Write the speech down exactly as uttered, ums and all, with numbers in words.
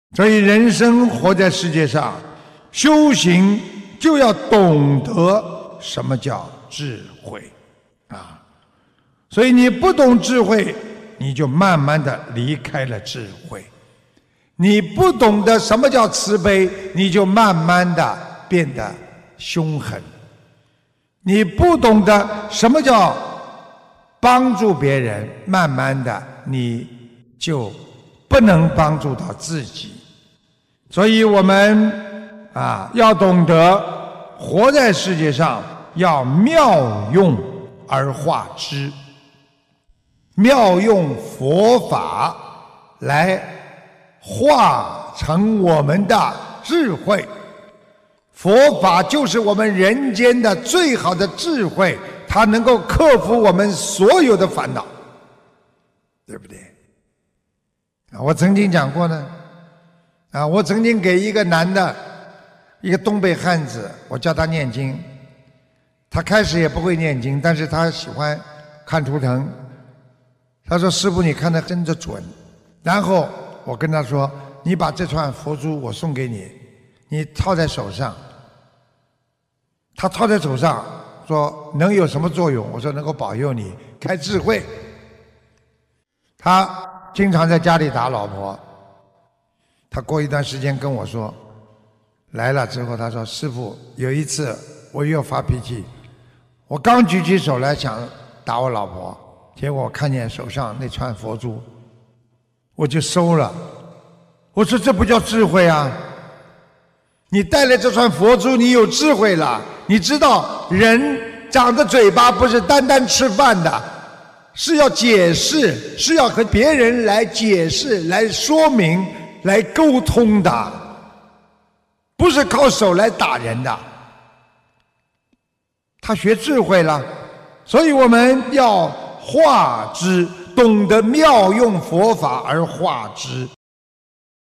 所以人生活在世界上，修行就要懂得什么叫智慧啊！所以你不懂智慧，你就慢慢的离开了智慧；你不懂得什么叫慈悲，你就慢慢的变得凶狠；你不懂得什么叫帮助别人，慢慢的你就不能帮助到自己。所以我们啊，要懂得活在世界上，要妙用而化之，妙用佛法来化成我们的智慧。佛法就是我们人间的最好的智慧，它能够克服我们所有的烦恼，对不对？我曾经讲过呢，啊，我曾经给一个男的，一个东北汉子，我教他念经，他开始也不会念经，但是他喜欢看图腾。他说：“师父，你看得真的准。”然后我跟他说：“你把这串佛珠我送给你，你套在手上。”他套在手上说：“能有什么作用？”我说：“能够保佑你开智慧。”他经常在家里打老婆。他过一段时间跟我说，来了之后他说：“师父，有一次我又发脾气，我刚举起手来想打我老婆，结果我看见手上那串佛珠，我就收了。我说这不叫智慧啊！你带来这串佛珠，你有智慧了。你知道人长的嘴巴不是单单吃饭的，是要解释，是要和别人来解释、来说明、来沟通的，不是靠手来打人的。他学智慧了，所以我们要化之，懂得妙用佛法而化之。